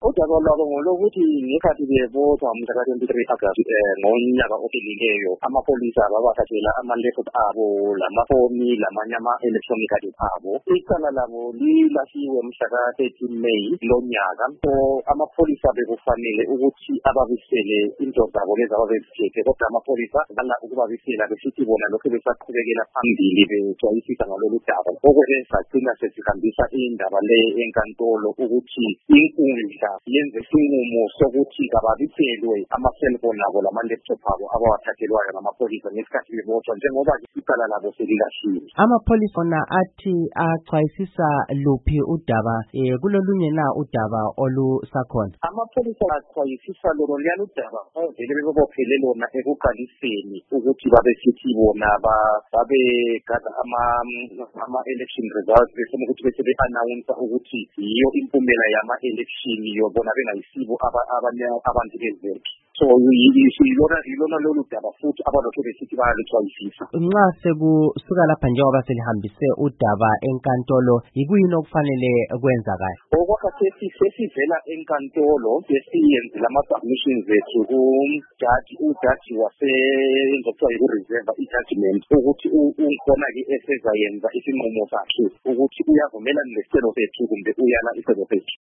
Udaba lwabo ngolokuthi ngekhathi bebotshwa mhla ka-23 August ngonyaka ophelileyo, amapholisa babathathela ama-laptop abo, lamafoni, lamanye ama-electronic gadget abo. Icala labo lilahliwe mhla ka-13 May lonyaka. So amapholisa bekufanele ukuthi ababisele into zabo lezi ababeziphethe, kodwa amapholisa bala ukubabisela besithi bona lokhu besaqhubekela phambili bejwayisisa ngalolu daba. Okwenza sagcina sesihambisa indaba le enkantolo ukuthi inkundla yenze isinqumo sokuthi kababiselwe ama-cellphone abo lama-laptop abo abawathathelwayo ngamapholisa ngesikhathi bebotshwa, njengoba icala labo selilahliwe. Amapholisa ona athi achwayisisa luphi udaba kulolunye na udaba olusakhona? Amapholisa achwayisisa lolo liyalo udaba vele bebobophele lona ekuqaliseni ukuthi babesithi bona babegada ama-election results befuna ukuthi bese be-announce ukuthi yiyo impumela yama-election yobona bengayisibo abantu bezekhe. So yilona lolu daba futhi abalokhu besithi bayaluchwayisisa. Nxa sekusuka lapha njengoba selihambise udaba enkantolo, yikuyini okufanele kwenzakala? Okwakhathesi sesivela enkantolo sesiyenzile ama-submissions ethu kumjaji, ujaji waseyenza okuthiwa yiku-reserve i-judgment ukuthi ukhona-ke esezayenza isinqumo sakhe ukuthi uyavumelana nesicelo sethu kumbe uyala isicelo sethu.